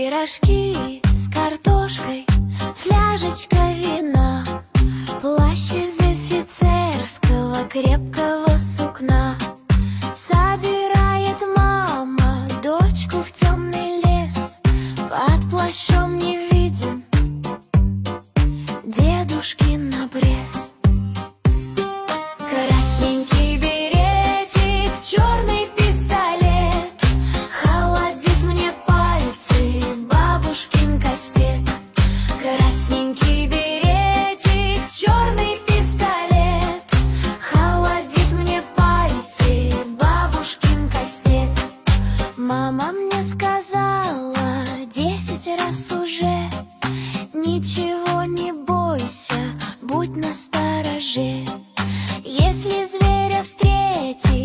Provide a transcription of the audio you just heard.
Пирожки с картошкой, фляжечка вина, плащ из офицерского крепкого сукна. Собирает мама дочку в темный лес, под плащом не виден дедушкин обрез. Красненький беретик, черный пистолет, холодит мне пальцы бабушкин кастет. Красненький беретик, черный пистолет, холодит мне пальцы бабушкин кастет. Мама мне сказала 10 раз уже: ничего не бойся, будь настороже. Если зверя встретишь,